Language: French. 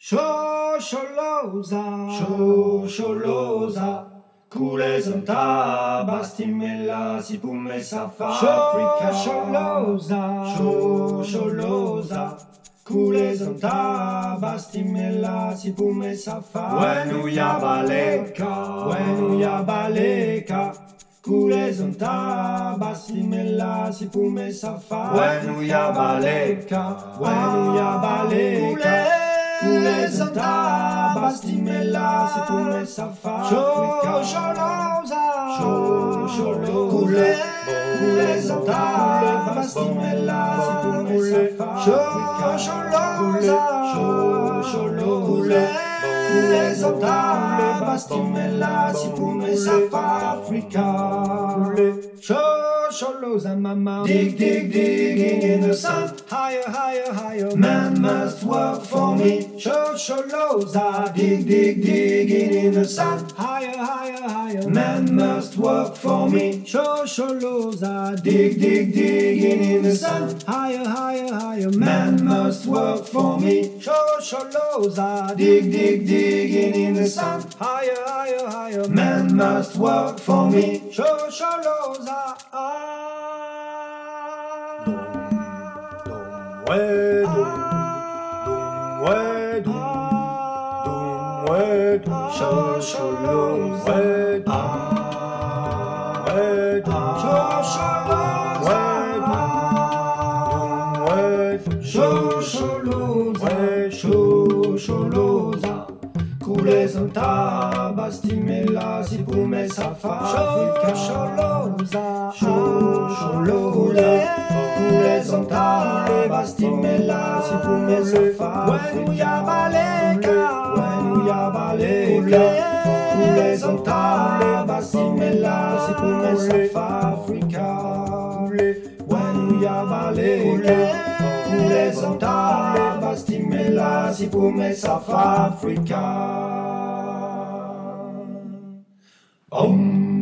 Shosholoza, kulezanta, bastimela, si pume safa, Africa. Shosholoza, kulezanta, bastimela, si pume safa, wenu yabaleka, kulezanta, bastimela, si pume safa, wenu yabaleka, kulezanta, bastimela, si pume safa, kulezanta, bastimela, si pume safa, kulezanta, bastimela, si pume safa, Africa. Shosholoza, mama, digging in the sun, higher, man must work for me. Shosholoza, digging in the sun, higher, man must work for me. Shosholoza, digging in the sun, higher, man must work for me. Shosholoza, digging in the sun, higher, man must work for me. Shosholoza, Shosholoza, kulezanta, bastimela, si pume safa, Africa. Shosholoza, kulezanta, bastimela, si pume safa, wenu yabaleka, kulezanta, bastimela, si pume safa, Africa. Wenu yabaleka, kulezanta, bastimela, si pume safa, Africa.